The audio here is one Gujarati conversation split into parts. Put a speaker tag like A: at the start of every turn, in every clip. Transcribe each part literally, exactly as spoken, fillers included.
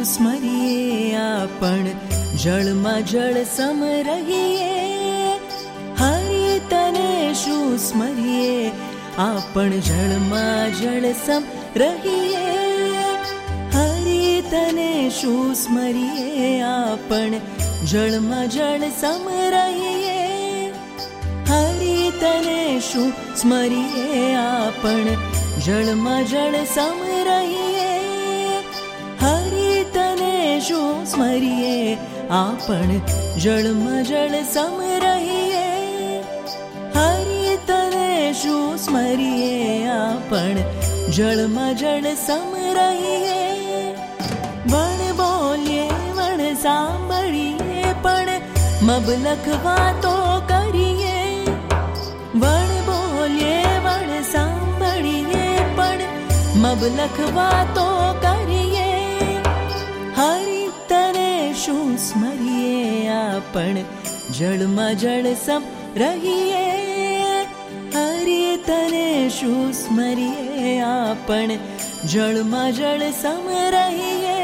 A: સ્મરીએ આપણ જળમાં જળ સમ રહીએ. હરિ તને શું સ્મરીએ આપણ જળમાં જળ સમ રહીએ. હરિ તને શું સ્મરીએ આપણ જળમાં જળ સમ રહીએ. હરિ તને શું સ્મરીએ આપણ જળમાં જળ સમ રહીએ. હરિ તને શું સ્મરીએ આપણ જળમાં જળ સમ રહીએ. હરિ તને શું સ્મરીએ આપણ જળમાં જળ સમ રહીએ. વણ બોલીએ વણ સાંભળીએ પણ મબલખ વાતો કરીએ. વણ બોલીએ વણ સાંભળીએ પણ મબલખ વાતો કરીએ. હરિ તને શું સ્મરીએ આપણ જળમાં જળ સમ રહીએ. હરિ તને શું સ્મરીએ આપણ જળમાં જળ સમ રહીએ.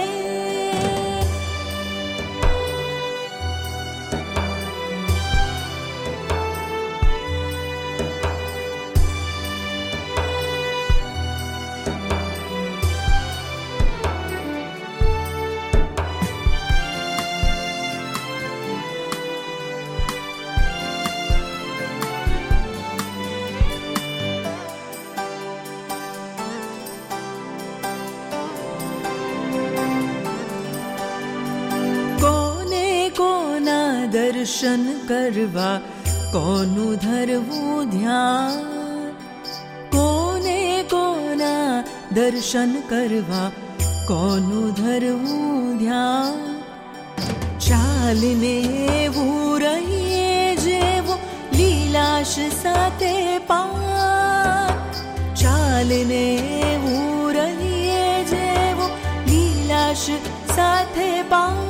A: દર્શન કરવા કોનું ધરવું ધ્યાન. કોને કોના દર્શન કરવા કોનું ધરવું ધ્યાન. ચાલને એવું રહીએ જેવો લીલાશ સાથે પાન. ચાલને એવું રહીએ જેવો લીલાશ સાથે પાન.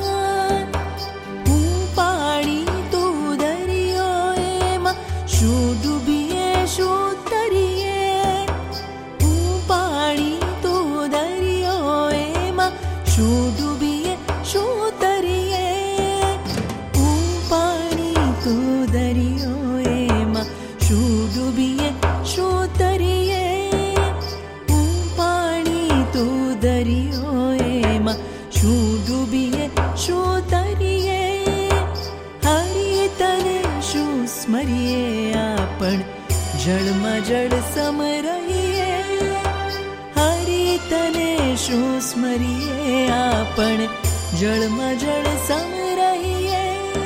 A: શું ડૂબીએ શું તરીએ. હું પાણી તું દરિયો એમાં શું ડૂબીએ શું તરીએ. હું પાણી તું દરિયો એમાં શું ડૂબીએ શું તરીએ. હું પાણી તું દરિયો એમાં શું ડૂબીએ શું તરીએ. હરિ તને શું સ્મરીએ આપણ જળમાં જળ સમ રહીએ. હરિ તને શું સ્મરીએ આપણ જળમાં જળ સમ રહીએ.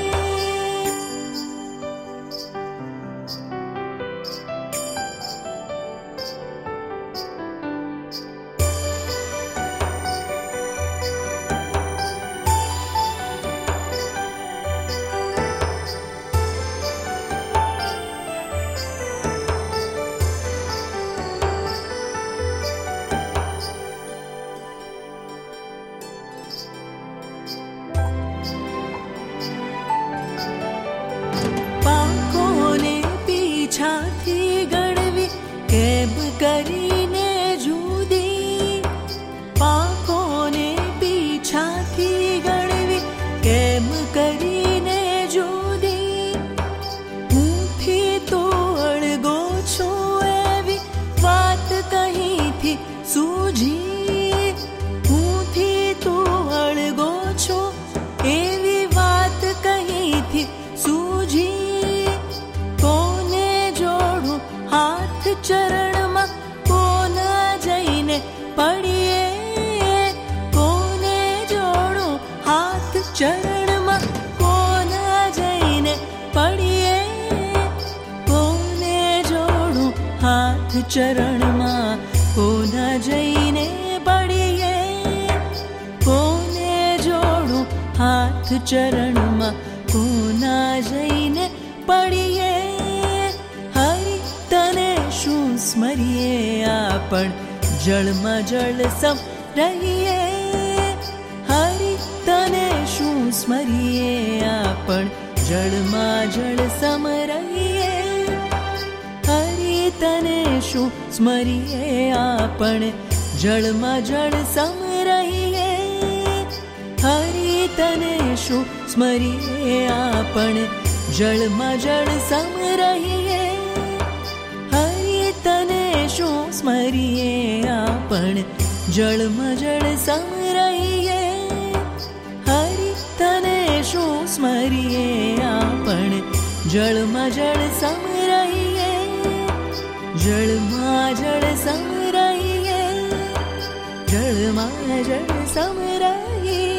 A: કરીને જુદી પાંખોને પીછાથી ગણવી કેમ કરીને જુદી. હુંથી તો અળગો છું એવી વાત કહીથી સૂજી. હુંથી તો અળગો છું એવી વાત કહીથી સૂજી. કોને જોડું હાથ ચરણમાં કોના જઈને પડીએ. કોને જોડું હાથ ચરણમાં કોના જઈને પડીએ. કોને જોડું હાથ ચરણમાં કોના જઈને પડીએ. કોને જોડું હાથ ચરણમાં કોના જઈને પડીએ. હરિ તને શું સ્મરીએ આપણ જળમાં જળ સમ રહીએ. હરિ તને શું સ્મરીએ આપણ જળમાં જળ સમ રહીએ. હરિ તને શું સ્મરીએ આપણ જળમાં જળ સમ રહીએ. हरि तने शु स्मरिये आपण जळमा जळ सम रहिए हरि तने शु स्मरिये आपण जळमा जळ सम रहिए हरि तने शु स्मरिये आपण जळमा जळ सम रहिए जळमा जळ सम रहिए जळमा जळ सम रहिए